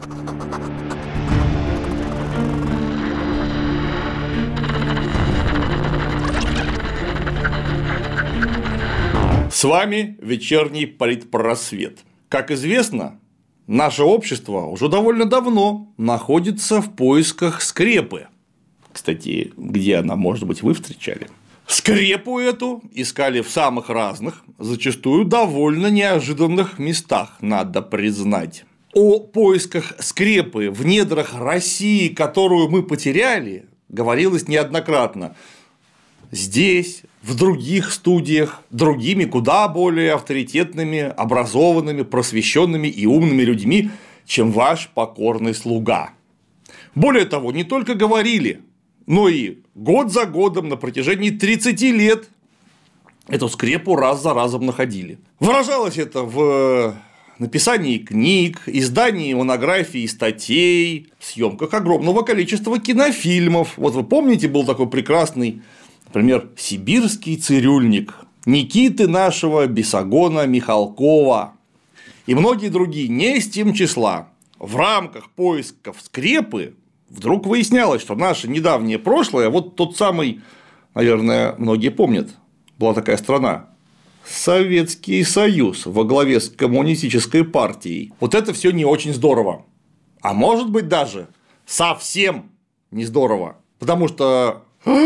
С вами вечерний политпросвет. Как известно, наше общество уже довольно давно находится в поисках скрепы. Кстати, где она, может быть, вы встречали? Скрепу эту искали в самых разных, зачастую довольно неожиданных местах, надо признать. О поисках скрепы в недрах России, которую мы потеряли, говорилось неоднократно. Здесь, в других студиях, другими куда более авторитетными, образованными, просвещенными и умными людьми, чем ваш покорный слуга. Более того, не только говорили, но и год за годом на протяжении 30 лет эту скрепу раз за разом находили. Выражалось это в написании книг, издании монографий и статей, съемках огромного количества кинофильмов. Вот вы помните, был такой прекрасный, например, «Сибирский цирюльник» Никиты нашего Бесогона Михалкова и многие другие не из тем числа. В рамках поисков скрепы вдруг выяснялось, что наше недавнее прошлое, вот тот самый, наверное, многие помнят, была такая страна – Советский Союз во главе с коммунистической партией. Вот это все не очень здорово. А может быть, даже совсем не здорово. Потому что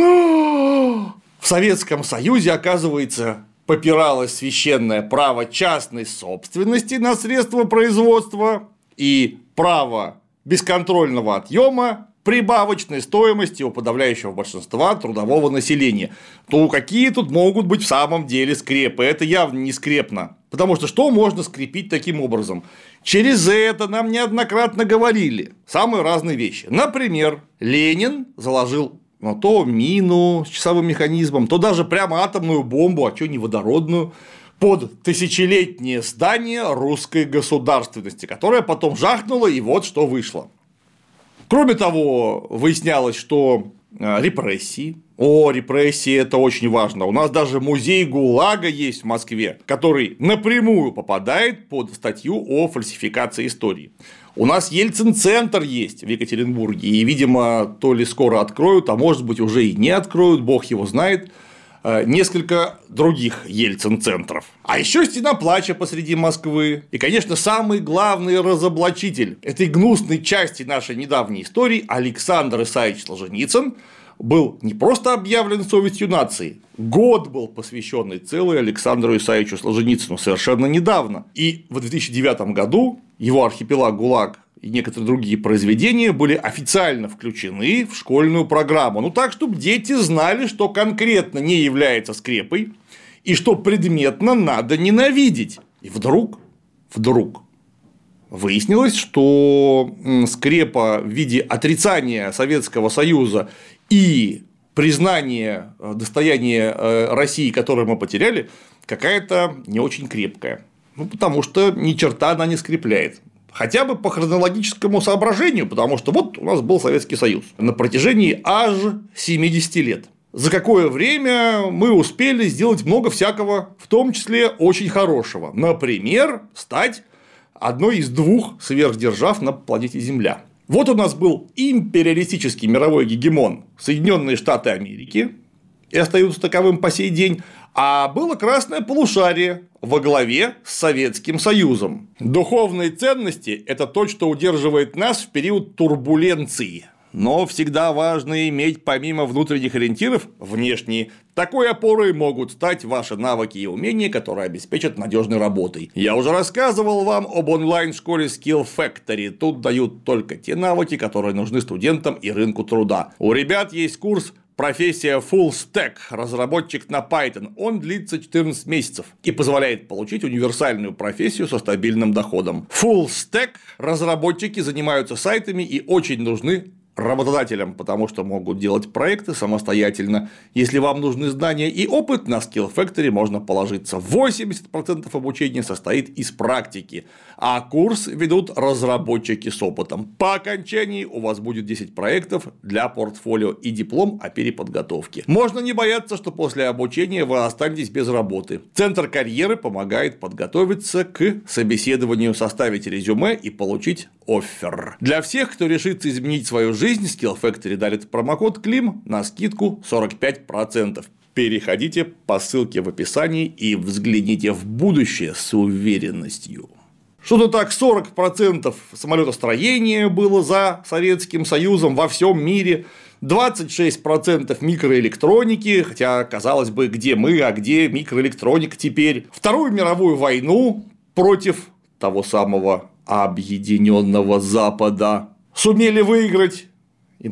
в Советском Союзе, оказывается, попиралось священное право частной собственности на средства производства и право бесконтрольного отъема прибавочной стоимости у подавляющего большинства трудового населения. То какие тут могут быть в самом деле скрепы? Это явно не скрепно. Потому что можно скрепить таким образом? Через это нам неоднократно говорили самые разные вещи. Например, Ленин заложил то мину с часовым механизмом, то даже прямо атомную бомбу, а что не водородную, под тысячелетнее здание русской государственности, которое потом жахнуло, и вот что вышло. Кроме того, выяснялось, что репрессии. Репрессии – это очень важно. У нас даже музей ГУЛАГа есть в Москве, который напрямую попадает под статью о фальсификации истории. У нас Ельцин-центр есть в Екатеринбурге, и, видимо, то ли скоро откроют, а может быть, уже и не откроют, бог его знает, несколько других Ельцин-центров. А еще стена плача посреди Москвы. И, конечно, самый главный разоблачитель этой гнусной части нашей недавней истории Александр Исаевич Солженицын был не просто объявлен совестью нации, год был посвященный целый Александру Исаевичу Солженицыну совершенно недавно. И в 2009 году его архипелаг ГУЛАГ и некоторые другие произведения были официально включены в школьную программу. Так, чтобы дети знали, что конкретно не является скрепой и что предметно надо ненавидеть. И вдруг выяснилось, что скрепа в виде отрицания Советского Союза и признания достояния России, которое мы потеряли, какая-то не очень крепкая. Потому что ни черта она не скрепляет. Хотя бы по хронологическому соображению, потому что вот у нас был Советский Союз на протяжении аж 70 лет. За какое время мы успели сделать много всякого, в том числе очень хорошего. Например, стать одной из двух сверхдержав на планете Земля. Вот у нас был империалистический мировой гегемон Соединенные Штаты Америки, и остаются таковым по сей день, а было красное полушарие во главе с Советским Союзом. Духовные ценности – это то, что удерживает нас в период турбуленции. Но всегда важно иметь помимо внутренних ориентиров внешние. Такой опорой могут стать ваши навыки и умения, которые обеспечат надежной работой. Я уже рассказывал вам об онлайн-школе Skill Factory. Тут дают только те навыки, которые нужны студентам и рынку труда. У ребят есть курс «Профессия Full Stack», разработчик на Python. Он длится 14 месяцев и позволяет получить универсальную профессию со стабильным доходом. Full Stack разработчики занимаются сайтами и очень нужны работодателям, потому что могут делать проекты самостоятельно. Если вам нужны знания и опыт, на Skill Factory можно положиться. 80% обучения состоит из практики, а курс ведут разработчики с опытом. По окончании у вас будет 10 проектов для портфолио и диплом о переподготовке. Можно не бояться, что после обучения вы останетесь без работы. Центр карьеры помогает подготовиться к собеседованию, составить резюме и получить оффер. Для всех, кто решится изменить свою жизнь, Skill Factory дарит промокод КЛИМ на скидку 45%. Переходите по ссылке в описании и взгляните в будущее с уверенностью. Что-то так 40% самолетостроения было за Советским Союзом во всем мире, 26% микроэлектроники, хотя, казалось бы, где мы, а где микроэлектроника теперь. Вторую мировую войну против того самого Объединенного Запада сумели выиграть. И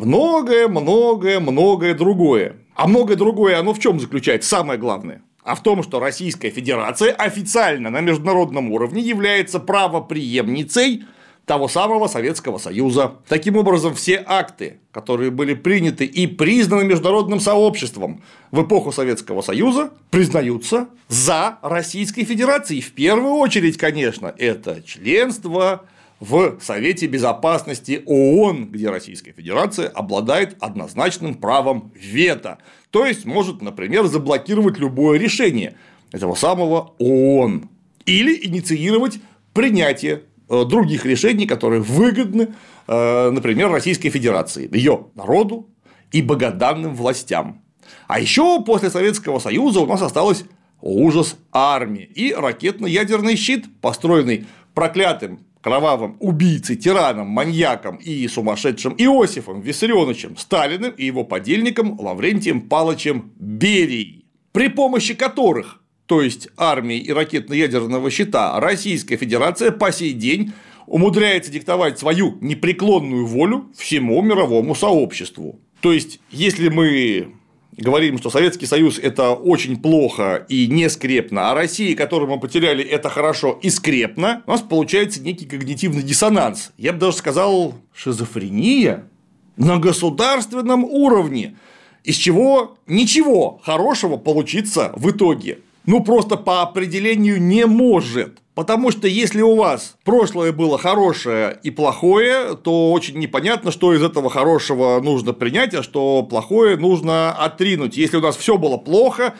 многое другое. А многое другое, оно в чем заключается? Самое главное. А в том, что Российская Федерация официально на международном уровне является правопреемницей того самого Советского Союза. Таким образом, все акты, которые были приняты и признаны международным сообществом в эпоху Советского Союза, признаются за Российской Федерацией. В первую очередь, конечно, это членство в Совете Безопасности ООН, где Российская Федерация обладает однозначным правом вето, то есть может, например, заблокировать любое решение этого самого ООН или инициировать принятие других решений, которые выгодны, например, Российской Федерации, ее народу и богоданным властям. А еще после Советского Союза у нас осталось ужас армии и ракетно-ядерный щит, построенный проклятым кровавым убийцей, тираном, маньяком и сумасшедшим Иосифом Виссарионовичем Сталиным и его подельником Лаврентием Павловичем Берией, при помощи которых, то есть армии и ракетно-ядерного щита, Российская Федерация по сей день умудряется диктовать свою непреклонную волю всему мировому сообществу. То есть, если мы говорим, что Советский Союз – это очень плохо и не скрепно, а Россия, которую мы потеряли, это хорошо и скрепно, у нас получается некий когнитивный диссонанс. Я бы даже сказал, шизофрения на государственном уровне, из чего ничего хорошего получиться в итоге. Ну, просто по определению не может. Потому что если у вас прошлое было хорошее и плохое, то очень непонятно, что из этого хорошего нужно принять, а что плохое нужно отринуть. Если у нас все было плохо,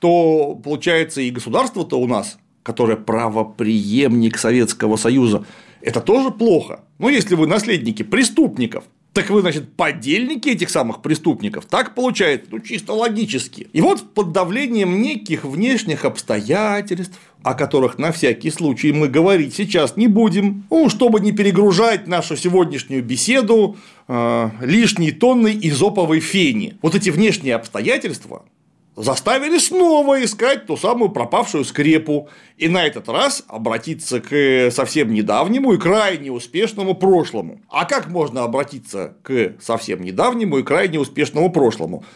то получается и государство-то у нас, которое правопреемник Советского Союза, это тоже плохо. Но если вы наследники преступников, так вы, значит, подельники этих самых преступников. Так получается, ну, чисто логически. И вот под давлением неких внешних обстоятельств, о которых на всякий случай мы говорить сейчас не будем, ну, чтобы не перегружать нашу сегодняшнюю беседу лишней тонной изоповой фени. Вот эти внешние обстоятельства заставили снова искать ту самую пропавшую скрепу и на этот раз обратиться к совсем недавнему и крайне успешному прошлому. А как можно обратиться к совсем недавнему и крайне успешному прошлому?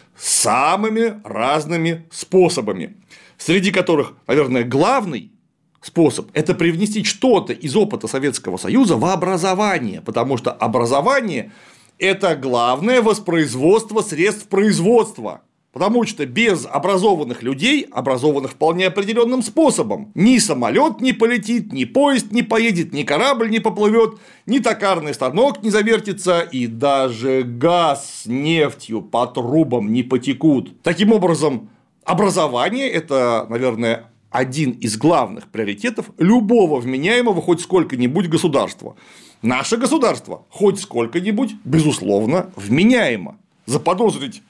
Самыми разными способами, среди которых, наверное, главный способ – это привнести что-то из опыта Советского Союза в образование, потому что образование – это главное воспроизводство средств производства. Потому что без образованных людей, образованных вполне определенным способом, ни самолет не полетит, ни поезд не поедет, ни корабль не поплывет, ни токарный станок не завертится, и даже газ с нефтью по трубам не потекут. Таким образом, образование – это, наверное, один из главных приоритетов любого вменяемого хоть сколько-нибудь государства. Наше государство хоть сколько-нибудь, безусловно, вменяемо. Заподозрить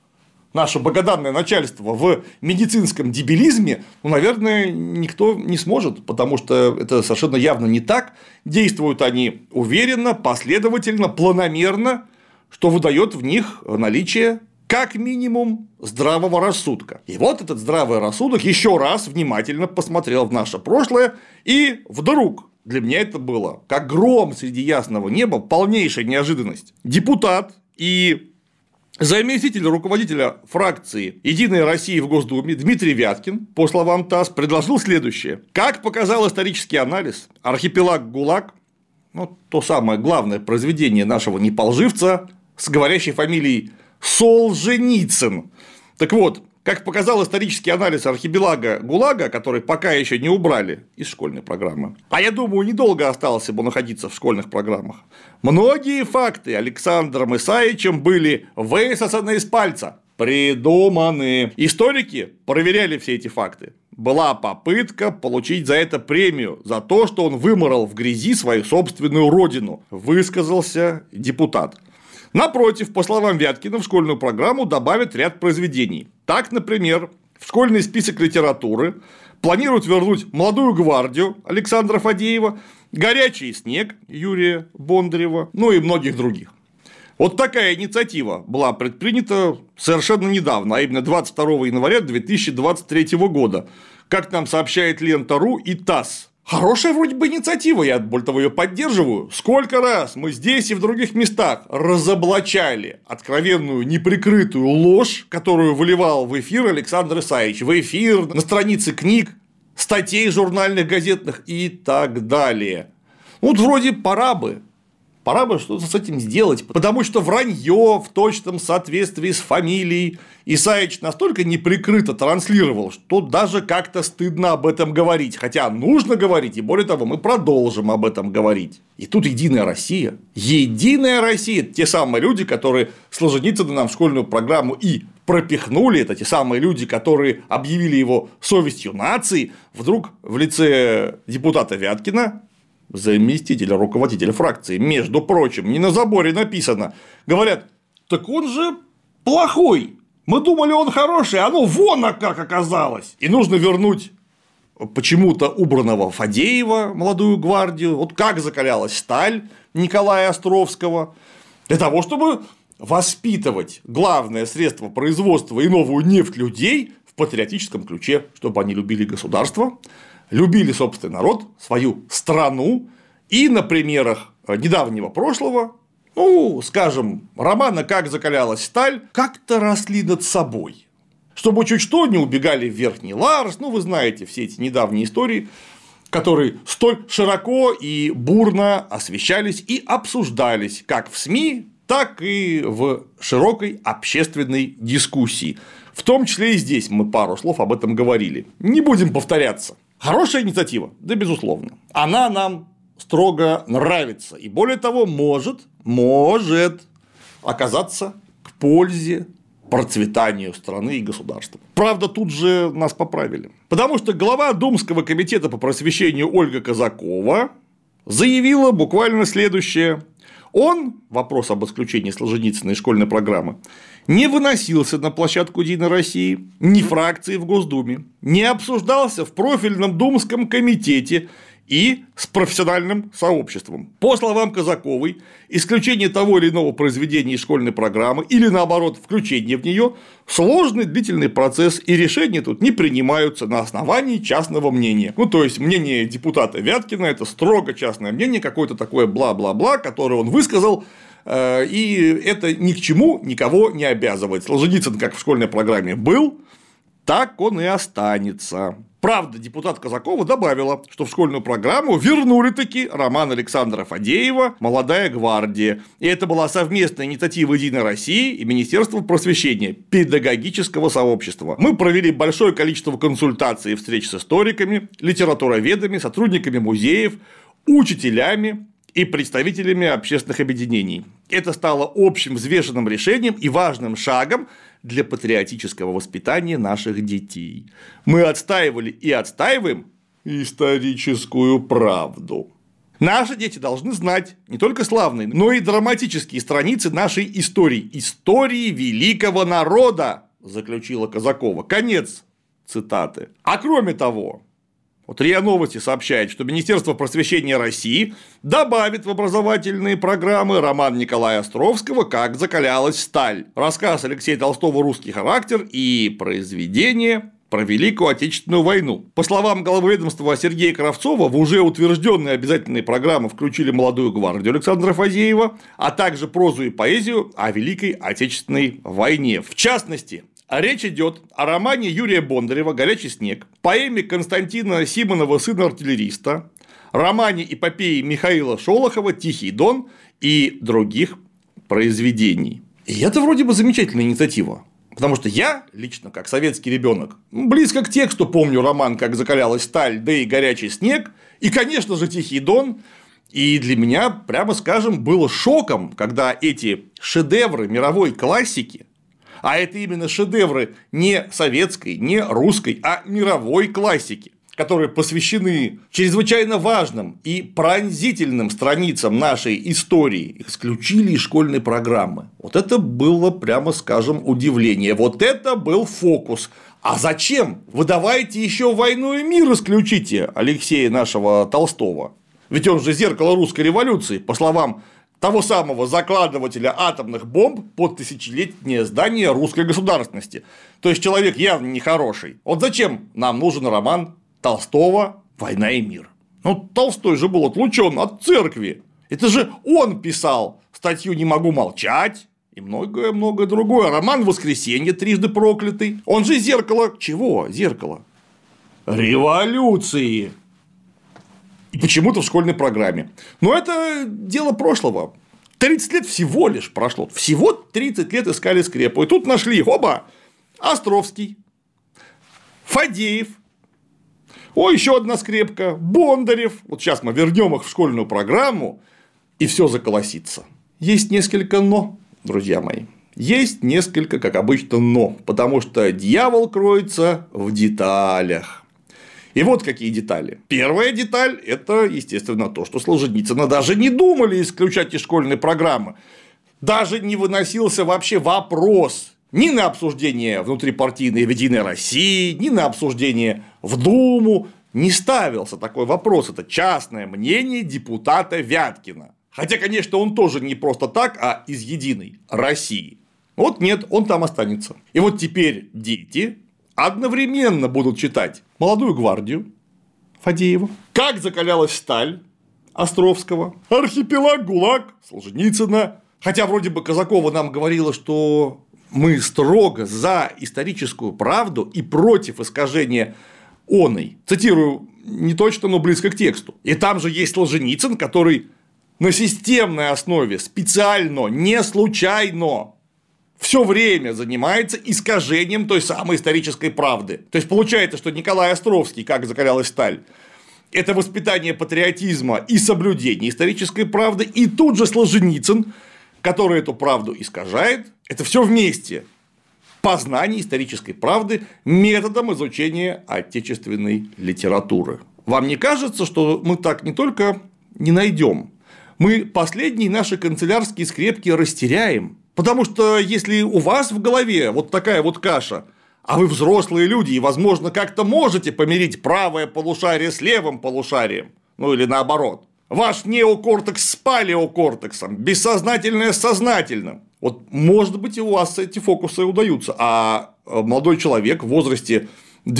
наше богоданное начальство в медицинском дебилизме, ну, наверное, никто не сможет, потому что это совершенно явно не так. Действуют они уверенно, последовательно, планомерно, что выдает в них наличие как минимум здравого рассудка. И вот этот здравый рассудок еще раз внимательно посмотрел в наше прошлое, и вдруг для меня это было как гром среди ясного неба, полнейшая неожиданность. Депутат и заместитель руководителя фракции «Единая Россия» в Госдуме Дмитрий Вяткин, по словам ТАСС, предложил следующее. Как показал исторический анализ, архипелаг ГУЛАГ, ну, то самое главное произведение нашего неполживца, с говорящей фамилией Солженицын. Так вот, как показал исторический анализ архипелага ГУЛАГа, который пока еще не убрали из школьной программы, а я думаю, недолго осталось бы находиться в школьных программах, многие факты Александром Исаевичем были высосаны из пальца, придуманы. Историки проверяли все эти факты. Была попытка получить за это премию, за то, что он выморал в грязи свою собственную родину, высказался депутат. Напротив, по словам Вяткина, в школьную программу добавят ряд произведений. Так, например, в школьный список литературы планируют вернуть «Молодую гвардию» Александра Фадеева, «Горячий снег» Юрия Бондарева, ну и многих других. Вот такая инициатива была предпринята совершенно недавно, а именно 22 января 2023 года, как нам сообщает Лента.ру и ТАСС. Хорошая вроде бы инициатива, я более того ее поддерживаю. Сколько раз мы здесь и в других местах разоблачали откровенную неприкрытую ложь, которую выливал в эфир Александр Исаевич, в эфир, на странице книг, статей журнальных, газетных и так далее. Вот вроде пора бы что-то с этим сделать, потому что вранье в точном соответствии с фамилией Исаевич настолько неприкрыто транслировал, что даже как-то стыдно об этом говорить. Хотя нужно говорить, и более того, мы продолжим об этом говорить. И тут Единая Россия. Единая Россия – те самые люди, которые Солженицына нам в школьную программу и пропихнули, это те самые люди, которые объявили его совестью нации, вдруг в лице депутата Вяткина, заместителя руководителя фракции, между прочим, не на заборе написано, говорят: так он же плохой, мы думали, он хороший, а ну вон как оказалось. И нужно вернуть почему-то убранного Фадеева, молодую гвардию, вот как закалялась сталь Николая Островского, для того, чтобы воспитывать главное средство производства и новую нефть людей в патриотическом ключе, чтобы они любили государство, любили собственный народ, свою страну, и на примерах недавнего прошлого, ну, скажем, романа «Как закалялась сталь», как-то росли над собой, чтобы чуть что не убегали в Верхний Ларс, ну, вы знаете все эти недавние истории, которые столь широко и бурно освещались и обсуждались как в СМИ, так и в широкой общественной дискуссии. В том числе и здесь мы пару слов об этом говорили. Не будем повторяться. Хорошая инициатива? Да, безусловно. Она нам строго нравится. И более того, может оказаться к пользе, процветанию страны и государства. Правда, тут же нас поправили. Потому что глава Думского комитета по просвещению Ольга Казакова заявила буквально следующее. Вопрос об исключении Солженицына из школьной программы, не выносился на площадку Единой России, ни фракции в Госдуме, не обсуждался в профильном Думском комитете и с профессиональным сообществом. По словам Казаковой, исключение того или иного произведения из школьной программы или, наоборот, включение в нее сложный длительный процесс, и решения тут не принимаются на основании частного мнения. Ну, то есть, мнение депутата Вяткина – это строго частное мнение, какое-то такое бла-бла-бла, которое он высказал, и это ни к чему никого не обязывает. Солженицын как в школьной программе был, так он и останется. Правда, депутат Казакова добавила, что в школьную программу вернули-таки роман Александра Фадеева «Молодая гвардия». И это была совместная инициатива Единой России и Министерства просвещения, педагогического сообщества. Мы провели большое количество консультаций и встреч с историками, литературоведами, сотрудниками музеев, учителями и представителями общественных объединений. Это стало общим взвешенным решением и важным шагом для патриотического воспитания наших детей. Мы отстаивали и отстаиваем историческую правду. Наши дети должны знать не только славные, но и драматические страницы нашей истории. Истории великого народа, заключила Казакова. Конец цитаты. А кроме того, вот РИА Новости сообщает, что Министерство просвещения России добавит в образовательные программы роман Николая Островского «Как закалялась сталь», рассказ Алексея Толстого «Русский характер» и произведение про Великую Отечественную войну. По словам главы ведомства Сергея Кравцова, в уже утвержденные обязательные программы включили «Молодую гвардию» Александра Фадеева, а также прозу и поэзию о Великой Отечественной войне. В частности, речь идет о романе Юрия Бондарева «Горячий снег», поэме Константина Симонова «Сын артиллериста», романе эпопеи Михаила Шолохова «Тихий Дон» и других произведений. И это вроде бы замечательная инициатива. Потому что я лично, как советский ребенок, близко к тексту помню роман «Как закалялась сталь», да и «Горячий снег», и, конечно же, «Тихий дон». И для меня, прямо скажем, было шоком, когда эти шедевры мировой классики, а это именно шедевры не советской, не русской, а мировой классики, которые посвящены чрезвычайно важным и пронзительным страницам нашей истории, исключили из школьной программы. Вот это было, прямо скажем, удивление. Вот это был фокус. А зачем? Вы давайте еще «Войну и мир» исключите Алексея нашего Толстого. Ведь он же зеркало русской революции, по словам того самого закладывателя атомных бомб под тысячелетнее здание русской государственности. То есть человек явно нехороший. Вот зачем нам нужен роман Толстого «Война и мир»? Ну, Толстой же был отлучен от церкви. Это же он писал статью «Не могу молчать» и многое-многое другое. Роман «Воскресенье» трижды проклятый. Он же зеркало. Чего зеркало? Революции. И почему-то в школьной программе. Но это дело прошлого. 30 лет всего лишь прошло. Всего 30 лет искали скрепу. И тут нашли. Оба! Островский. Фадеев. О, еще одна скрепка. Бондарев. Вот сейчас мы вернем их в школьную программу, и все заколосится. Есть несколько «но», друзья мои. Есть несколько, как обычно, «но». Потому что дьявол кроется в деталях. И вот какие детали. Первая деталь – это, естественно, то, что Солженицына даже не думали исключать из школьной программы. Даже не выносился вообще вопрос ни на обсуждение внутрипартийной в «Единой России», ни на обсуждение в Думу. Не ставился такой вопрос. Это частное мнение депутата Вяткина. Хотя, конечно, он тоже не просто так, а из «Единой России». Вот нет, он там останется. И вот теперь дети одновременно будут читать «Молодую гвардию» Фадеева, «Как закалялась сталь» Островского, «Архипелаг ГУЛАГ» Солженицына. Хотя вроде бы Казакова нам говорила, что мы строго за историческую правду и против искажения оной. Цитирую не точно, но близко к тексту. И там же есть Солженицын, который на системной основе, специально, не случайно все время занимается искажением той самой исторической правды. То есть получается, что Николай Островский, «Как закалялась сталь», это воспитание патриотизма и соблюдение исторической правды, и тут же Солженицын, который эту правду искажает, это все вместе. Познание исторической правды методом изучения отечественной литературы. Вам не кажется, что мы так не только не найдем, мы последние наши канцелярские скрепки растеряем? Потому что если у вас в голове вот такая вот каша, а вы взрослые люди и, возможно, как-то можете помирить правое полушарие с левым полушарием, ну или наоборот, ваш неокортекс с палеокортексом, бессознательное с сознательным, вот, может быть, у вас эти фокусы удаются, а молодой человек в возрасте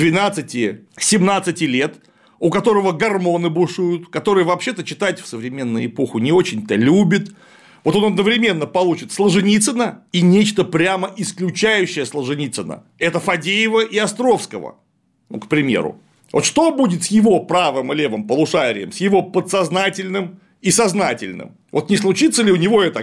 12-17 лет, у которого гормоны бушуют, который вообще-то читать в современную эпоху не очень-то любит, вот он одновременно получит Солженицына и нечто прямо исключающее Солженицына. Это Фадеева и Островского, ну, к примеру. Вот что будет с его правым и левым полушарием, с его подсознательным и сознательным? Вот не случится ли у него это?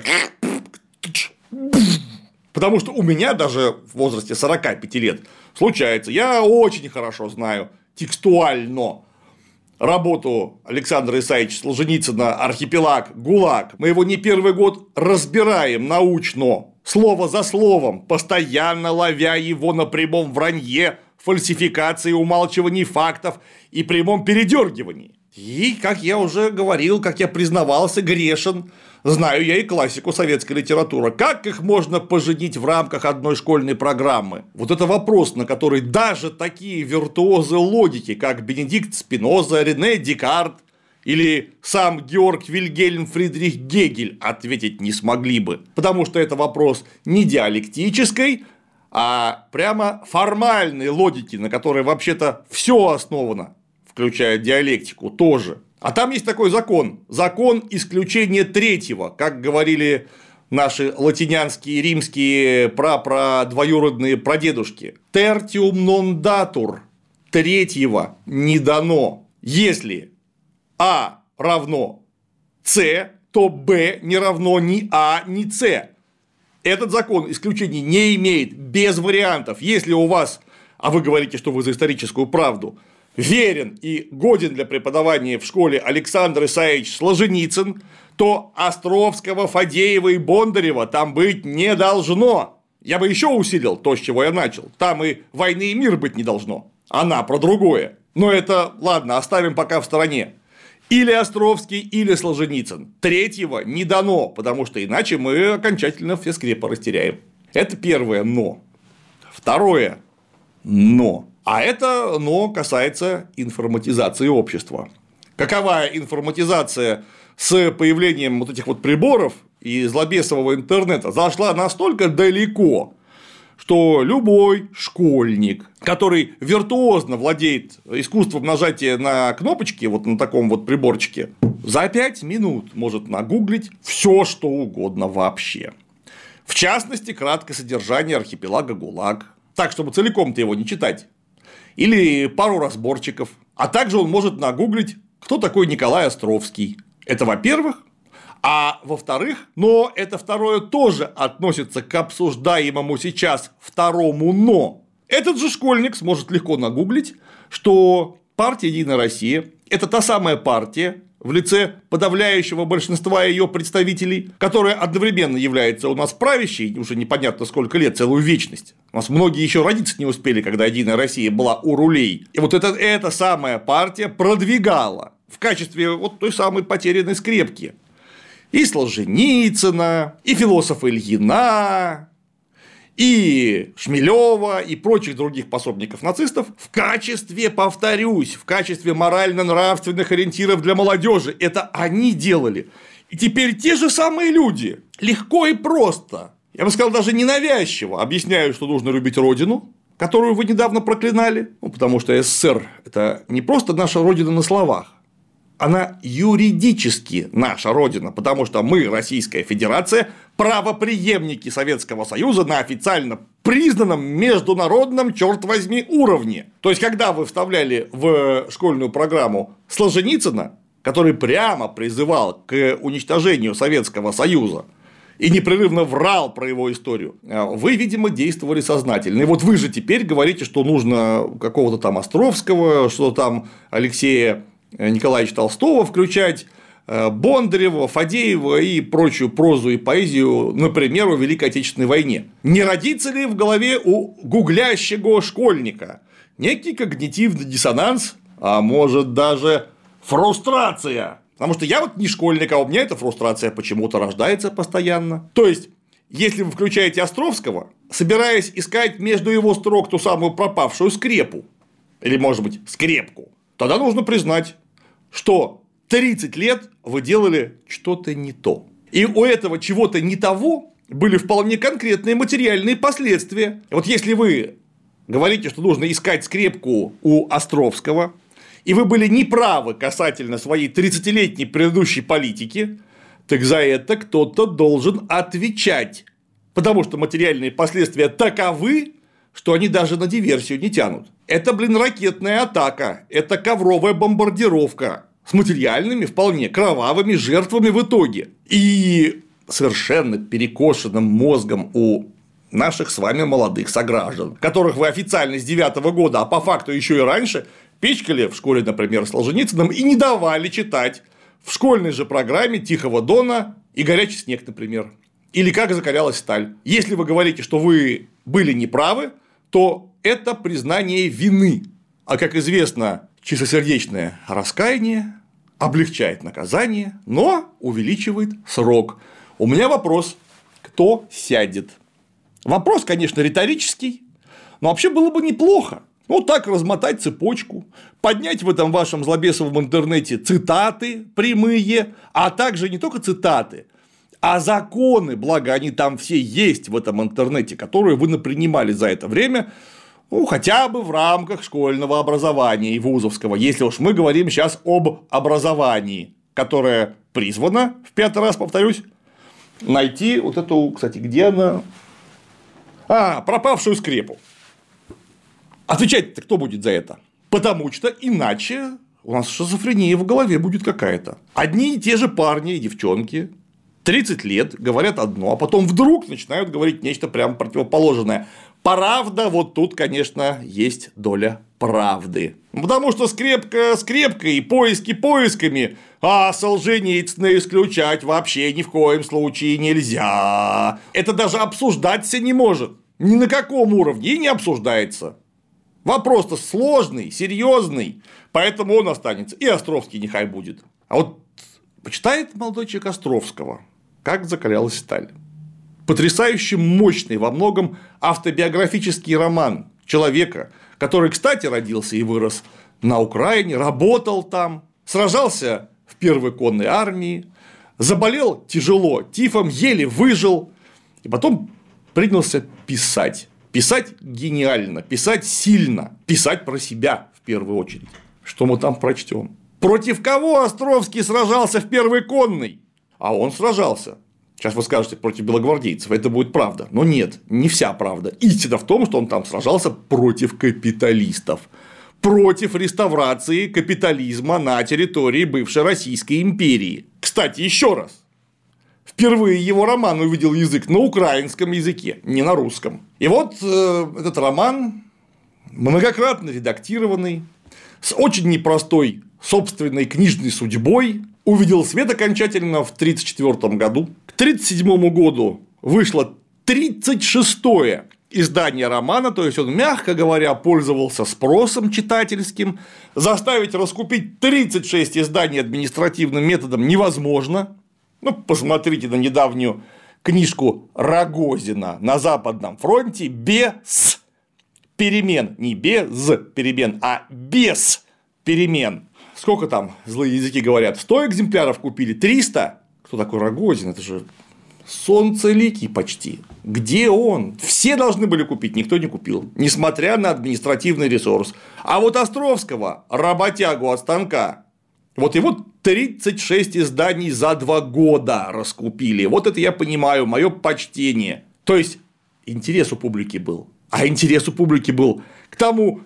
Потому что у меня даже в возрасте 45 лет случается. Я очень хорошо знаю текстуально работу Александра Исаевича Солженицына «Архипелаг ГУЛАГ». Мы его не первый год разбираем научно, слово за словом, постоянно ловя его на прямом вранье, фальсификации, умалчивании фактов и прямом передергивании. И, как я уже говорил, как я признавался, грешен, знаю я и классику советской литературы. Как их можно поженить в рамках одной школьной программы? Вот это вопрос, на который даже такие виртуозы логики, как Бенедикт Спиноза, Рене Декарт или сам Георг Вильгельм Фридрих Гегель ответить не смогли бы. Потому что это вопрос не диалектической, а прямо формальной логики, на которой вообще-то все основано, включая диалектику тоже. А там есть такой закон. Закон исключения третьего, как говорили наши латинянские, римские двоюродные прадедушки. Tertium non datur. Третьего не дано. Если А равно С, то Б не равно ни А, ни С. Этот закон исключений не имеет, без вариантов. Если у вас, а вы говорите, что вы за историческую правду, верен и годен для преподавания в школе Александр Исаевич Солженицын, то Островского, Фадеева и Бондарева там быть не должно. Я бы еще усилил то, с чего я начал. Там и «Войны и мир» быть не должно. Она про другое. Но это, ладно, оставим пока в стороне. Или Островский, или Солженицын. Третьего не дано, потому что иначе мы окончательно все скрепы растеряем. Это первое «но». Второе «но». А это «но» касается информатизации общества. Какова информатизация с появлением вот этих вот приборов и злобесового интернета зашла настолько далеко, что любой школьник, который виртуозно владеет искусством нажатия на кнопочки, вот на таком вот приборчике, за 5 минут может нагуглить все, что угодно вообще. В частности, краткое содержание архипелага ГУЛАГ, так, чтобы целиком-то его не читать, или пару разборчиков, а также он может нагуглить, кто такой Николай Островский. Это во-первых. А во-вторых, но это второе тоже относится к обсуждаемому сейчас второму «но». Этот же школьник сможет легко нагуглить, что партия «Единая Россия» – это та самая партия в лице подавляющего большинства ее представителей, которая одновременно является у нас правящей, уже непонятно сколько лет, целую вечность. У нас многие еще родиться не успели, когда «Единая Россия» была у рулей. И вот эта самая партия продвигала в качестве вот той самой потерянной скрепки и Солженицына, и философа Ильина, и Шмелева, и прочих других пособников нацистов в качестве, повторюсь, в качестве морально-нравственных ориентиров для молодежи. Это они делали. И теперь те же самые люди легко и просто, я бы сказал, даже ненавязчиво объясняют, что нужно любить родину, которую вы недавно проклинали, потому что СССР – это не просто наша родина на словах. Она юридически наша родина, потому что мы, Российская Федерация, правопреемники Советского Союза на официально признанном международном, черт возьми, уровне. То есть, когда вы вставляли в школьную программу Солженицына, который прямо призывал к уничтожению Советского Союза и непрерывно врал про его историю, вы, видимо, действовали сознательно. И вот вы же теперь говорите, что нужно какого-то там Островского, что там Алексея Николаевича Толстого включать, Бондарева, Фадеева и прочую прозу и поэзию, например, о Великой Отечественной войне. Не родится ли в голове у гуглящего школьника некий когнитивный диссонанс, а может даже фрустрация? Потому что я вот не школьник, а у меня эта фрустрация почему-то рождается постоянно. То есть, если вы включаете Островского, собираясь искать между его строк ту самую пропавшую скрепу, или, может быть, скрепку, тогда нужно признать, что 30 лет вы делали что-то не то. И у этого чего-то не того были вполне конкретные материальные последствия. Вот если вы говорите, что нужно искать скрепку у Островского, и вы были неправы касательно своей 30-летней предыдущей политики, так за это кто-то должен отвечать. Потому что материальные последствия таковы, что они даже на диверсию не тянут. Это, ракетная атака, это ковровая бомбардировка с материальными, вполне кровавыми жертвами в итоге. И совершенно перекошенным мозгом у наших с вами молодых сограждан, которых вы официально с 9-го года, а по факту еще и раньше, пичкали в школе, например, Солженицыным и не давали читать в школьной же программе «Тихого Дона» и «Горячий снег», например. Или «Как закалялась сталь». Если вы говорите, что вы были неправы, то это признание вины. А как известно, чистосердечное раскаяние облегчает наказание, но увеличивает срок. У меня вопрос: кто сядет? Вопрос, конечно, риторический, но вообще было бы неплохо. Вот так размотать цепочку, поднять в этом вашем злобесовом интернете цитаты прямые, а также не только цитаты, а законы, благо они там все есть в этом интернете, которые вы напринимали за это время, ну, хотя бы в рамках школьного образования и вузовского, если уж мы говорим сейчас об образовании, которое призвано, в 5-й раз повторюсь, найти вот эту, кстати, где она? Пропавшую скрепу. Отвечать-то кто будет за это? Потому что иначе у нас шизофрения в голове будет какая-то. Одни и те же парни и девчонки 30 лет говорят одно, а потом вдруг начинают говорить нечто прям противоположное. Правда, вот тут, конечно, есть доля правды. Потому что скрепка скрепкой, поиски поисками, а Солженицына исключать вообще ни в коем случае нельзя. Это даже обсуждаться не может. Ни на каком уровне и не обсуждается. Вопрос-то сложный, серьезный, поэтому он останется. И Островский нехай будет. А вот почитает молодой человек Островского, как закалялась сталь. Потрясающе мощный, во многом автобиографический роман человека, который, кстати, родился и вырос на Украине, работал там, сражался в Первой конной армии, заболел тяжело тифом, еле выжил, и потом принялся писать. Писать гениально, писать сильно, писать про себя в первую очередь. Что мы там прочтем? Против кого Островский сражался в Первой конной? А он сражался. Сейчас вы скажете, против белогвардейцев, это будет правда. Но нет, не вся правда. Истина в том, что он там сражался против капиталистов. Против реставрации капитализма на территории бывшей Российской империи. Кстати, еще раз. Впервые его роман увидел язык на украинском языке, не на русском. И вот этот роман, многократно редактированный, с очень непростой собственной книжной судьбой, увидел свет окончательно в 1934 году. К 1937 году вышло 36-е издание романа, то есть он, мягко говоря, пользовался спросом читательским. Заставить раскупить 36 изданий административным методом невозможно. Ну, посмотрите на недавнюю книжку Рогозина «На Западном фронте без перемен». Не без перемен, а без перемен. Сколько там, злые языки говорят, 100 экземпляров купили, 300? Кто такой Рогозин? Это же солнцеликий почти. Где он? Все должны были купить, никто не купил, несмотря на административный ресурс. А вот Островского, работягу от станка, вот его 36 изданий за 2 года раскупили. Вот это я понимаю, мое почтение. То есть интерес у публики был. А интерес у публики был к тому,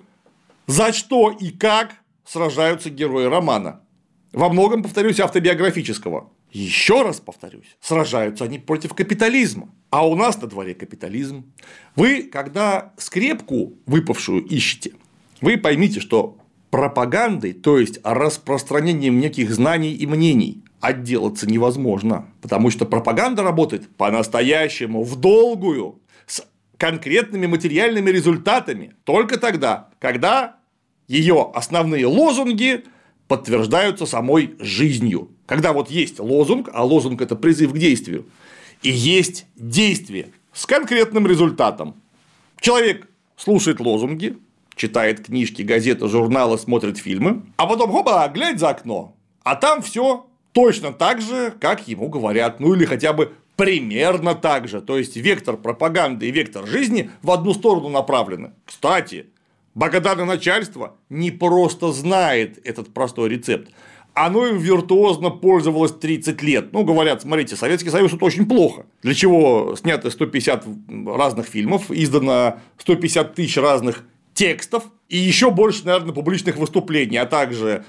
за что и как сражаются герои романа. Во многом, повторюсь, автобиографического. Еще раз повторюсь, сражаются они против капитализма. А у нас на дворе капитализм. Вы, когда скрепку выпавшую ищете, вы поймите, что пропагандой, то есть распространением неких знаний и мнений, отделаться невозможно. Потому что пропаганда работает по-настоящему, в долгую, с конкретными материальными результатами. Только тогда, когда ее основные лозунги подтверждаются самой жизнью. Когда вот есть лозунг, а лозунг – это призыв к действию, и есть действие с конкретным результатом. Человек слушает лозунги, читает книжки, газеты, журналы, смотрит фильмы, а потом хоба, глядь за окно, а там все точно так же, как ему говорят, ну или хотя бы примерно так же. То есть вектор пропаганды и вектор жизни в одну сторону направлены. Кстати, благодарное начальство не просто знает этот простой рецепт, оно им виртуозно пользовалось 30 лет. Ну, говорят, смотрите, Советский Союз – это очень плохо. Для чего сняты 150 разных фильмов, издано 150 тысяч разных текстов и еще больше, наверное, публичных выступлений, а также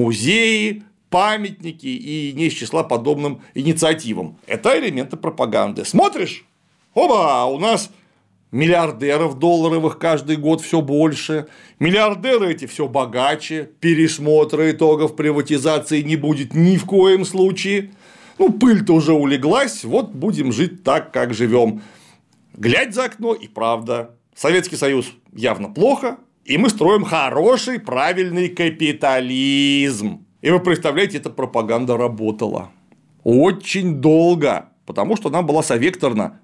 музеи, памятники и не из числа подобным инициативам. Это элементы пропаганды. Смотришь? Оба, у нас миллиардеров долларовых каждый год все больше, миллиардеры эти все богаче, пересмотра итогов приватизации не будет ни в коем случае. Ну, пыль-то уже улеглась, вот будем жить так, как живем. Глядь за окно, и правда. Советский Союз явно плохо, и мы строим хороший, правильный капитализм. И вы представляете, эта пропаганда работала очень долго, потому что она была совекторна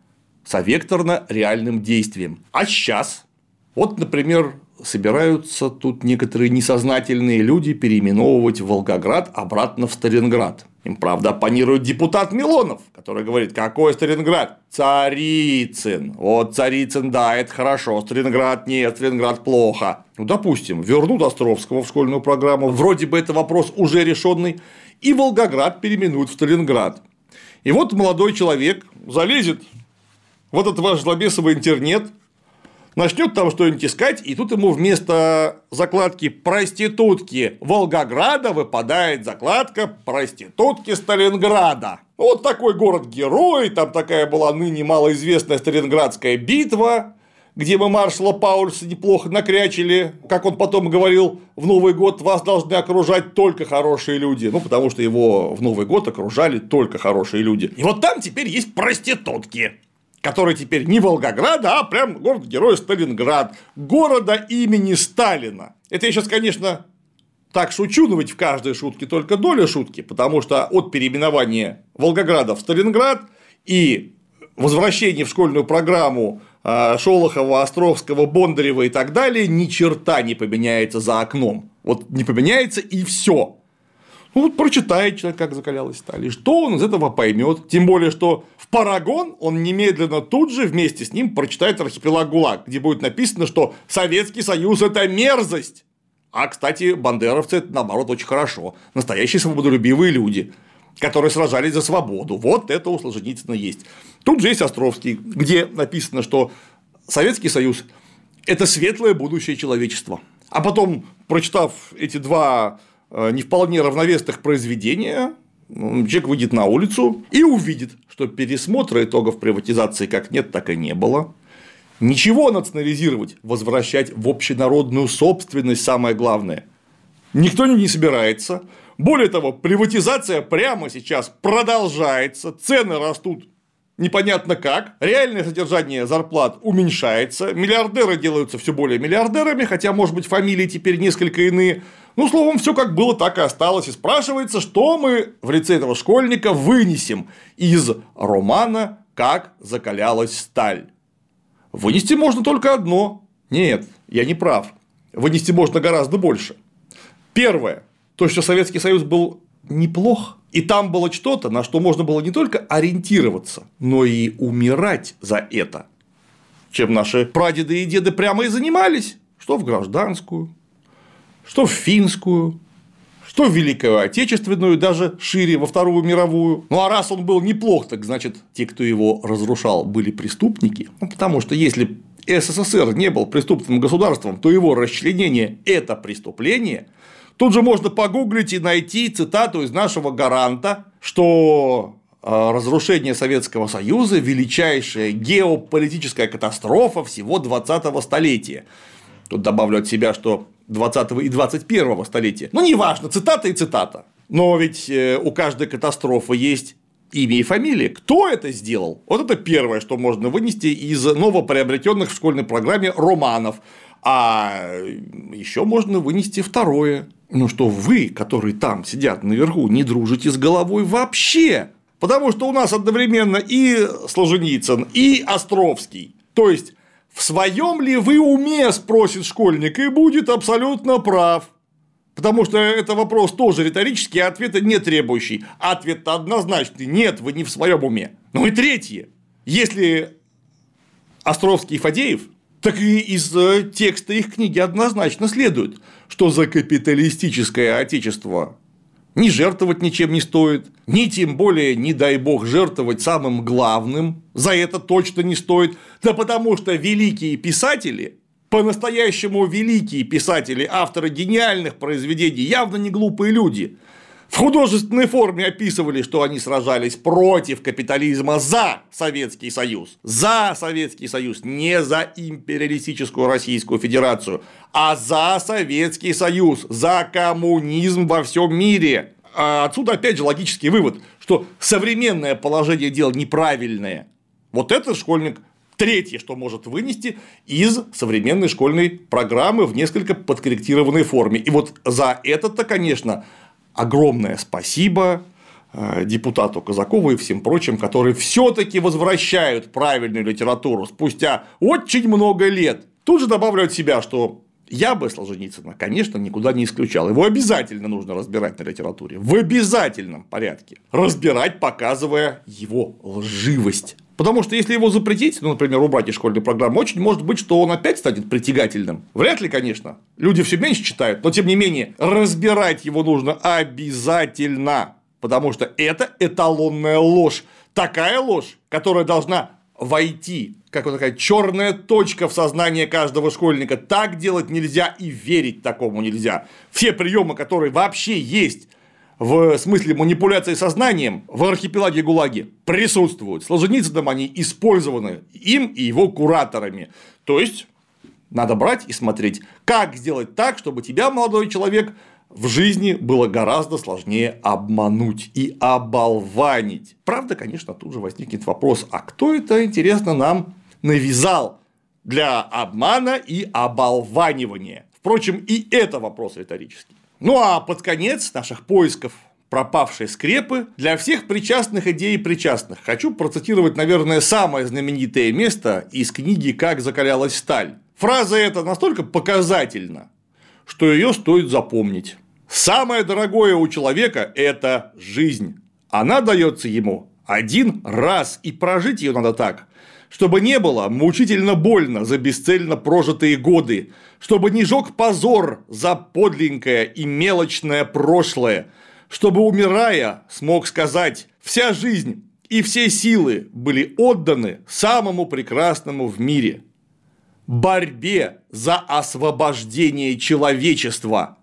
реальным действием. А сейчас, вот, например, собираются тут некоторые несознательные люди переименовывать Волгоград обратно в Сталинград. Им, правда, оппонирует депутат Милонов, который говорит, какой Сталинград? Царицын. Вот Царицын, да, это хорошо, Сталинград нет, Сталинград плохо. Ну, допустим, вернут Островского в школьную программу, вроде бы это вопрос уже решенный, и Волгоград переименуют в Сталинград. И вот молодой человек залезет в этот ваш злобесовый интернет, начнет там что-нибудь искать, и тут ему вместо закладки проститутки Волгограда выпадает закладка проститутки Сталинграда. Вот такой город-герой, там такая была ныне малоизвестная Сталинградская битва, где мы маршала Паульса неплохо накрячили, как он потом говорил, в Новый год вас должны окружать только хорошие люди, ну, потому что его в Новый год окружали только хорошие люди. И вот там теперь есть проститутки, которые теперь не Волгограда, а прям город-герой Сталинград, города имени Сталина. Это я сейчас, конечно, так шучу, но ведь в каждой шутке только доля шутки, потому что от переименования Волгограда в Сталинград и возвращения в школьную программу Шолохова, Островского, Бондарева и так далее ни черта не поменяется за окном. Вот не поменяется и все. Ну, вот прочитает человек, как закалялась сталь, и что он из этого поймет. Тем более, что в Парагон он немедленно тут же вместе с ним прочитает «Архипелаг ГУЛАГ», где будет написано, что Советский Союз – это мерзость. А, кстати, бандеровцы – это, наоборот, очень хорошо. Настоящие свободолюбивые люди, которые сражались за свободу. Вот это у Солженицына есть. Тут же есть Островский, где написано, что Советский Союз – это светлое будущее человечества. А потом, прочитав эти два не вполне равновесных произведения, человек выйдет на улицу и увидит, что пересмотра итогов приватизации как нет, так и не было. Ничего национализировать, возвращать в общенародную собственность, самое главное, никто не собирается. Более того, приватизация прямо сейчас продолжается, цены растут непонятно как, реальное содержание зарплат уменьшается, миллиардеры делаются все более миллиардерами, хотя, может быть, фамилии теперь несколько иные. Ну, словом, все как было, так и осталось. И спрашивается, что мы в лице этого школьника вынесем из романа «Как закалялась сталь». Вынести можно только одно. Нет, я не прав. Вынести можно гораздо больше. Первое. То, что Советский Союз был неплох, и там было что-то, на что можно было не только ориентироваться, но и умирать за это. Чем наши прадеды и деды прямо и занимались. Что в гражданскую, что в финскую, что в Великую Отечественную, даже шире, во Вторую мировую. Ну, а раз он был неплох, так значит, те, кто его разрушал, были преступники. Ну, потому что если СССР не был преступным государством, то его расчленение – это преступление. Тут же можно погуглить и найти цитату из нашего гаранта, что разрушение Советского Союза – величайшая геополитическая катастрофа всего 20-го столетия. Тут добавлю от себя, что 20-го и 21-го столетия. Ну, неважно, цитата и цитата. Но ведь у каждой катастрофы есть имя и фамилия. Кто это сделал? Вот это первое, что можно вынести из новоприобретенных в школьной программе романов. А еще можно вынести второе. Ну, что вы, которые там сидят наверху, не дружите с головой вообще. Потому что у нас одновременно и Солженицын, и Островский. То есть, в своем ли вы уме, спросит школьник, и будет абсолютно прав. Потому что это вопрос тоже риторический, а ответа не требующий. Ответ однозначный. Нет, вы не в своем уме. Ну и третье. Если Островский и Фадеев, так и из текста их книги однозначно следует, что за капиталистическое отечество ни жертвовать ничем не стоит, ни тем более, не дай бог, жертвовать самым главным, за это точно не стоит, да потому что великие писатели, по-настоящему великие писатели, авторы гениальных произведений, явно не глупые люди, в художественной форме описывали, что они сражались против капитализма за Советский Союз. За Советский Союз, не за империалистическую Российскую Федерацию, а за Советский Союз, за коммунизм во всем мире. А отсюда опять же логический вывод, что современное положение дел неправильное. Вот этот школьник третье, что может вынести из современной школьной программы в несколько подкорректированной форме. И вот за это-то, конечно, огромное спасибо депутату Казакову и всем прочим, которые все-таки возвращают правильную литературу спустя очень много лет. Тут же добавлю от себя, что я бы Солженицына, конечно, никуда не исключал. Его обязательно нужно разбирать на литературе. В обязательном порядке. Разбирать, показывая его лживость. Потому что если его запретить, ну, например, убрать из школьной программы, очень может быть, что он опять станет притягательным. Вряд ли, конечно. Люди все меньше читают, но тем не менее разбирать его нужно обязательно. Потому что это эталонная ложь. Такая ложь, которая должна войти, как вот такая черная точка в сознание каждого школьника. Так делать нельзя и верить такому нельзя. Все приемы, которые вообще есть в смысле манипуляции сознанием в архипелаге ГУЛАГе, присутствуют. Солженицыным они использованы им и его кураторами. То есть надо брать и смотреть, как сделать так, чтобы тебя, молодой человек, в жизни было гораздо сложнее обмануть и оболванить. Правда, конечно, тут же возникнет вопрос, а кто это, интересно, нам навязал для обмана и оболванивания? Впрочем, и это вопрос риторический. Ну а под конец наших поисков пропавшей скрепы для всех причастных идей и причастных хочу процитировать, наверное, самое знаменитое место из книги «Как закалялась сталь». Фраза эта настолько показательна, что ее стоит запомнить. Самое дорогое у человека – это жизнь. Она дается ему один раз, и прожить ее надо так, чтобы не было мучительно больно за бесцельно прожитые годы, чтобы не жег позор за подленькое и мелочное прошлое, чтобы, умирая, смог сказать: вся жизнь и все силы были отданы самому прекрасному в мире – борьбе за освобождение человечества.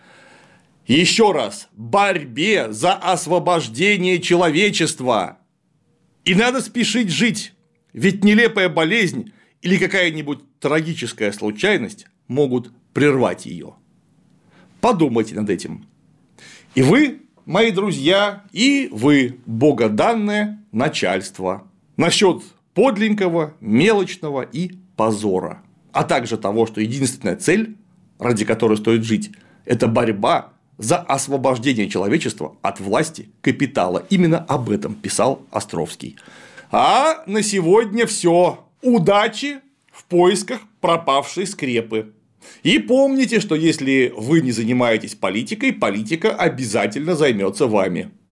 Еще раз, борьбе за освобождение человечества. И надо спешить жить, ведь нелепая болезнь или какая-нибудь трагическая случайность могут прервать ее. Подумайте над этим. И вы, мои друзья, и вы, богоданное начальство, насчет подленького, мелочного и позора, а также того, что единственная цель, ради которой стоит жить, это борьба за освобождение человечества от власти капитала. Именно об этом писал Островский. А на сегодня все. Удачи в поисках пропавшей скрепы. И помните, что если вы не занимаетесь политикой, политика обязательно займется вами.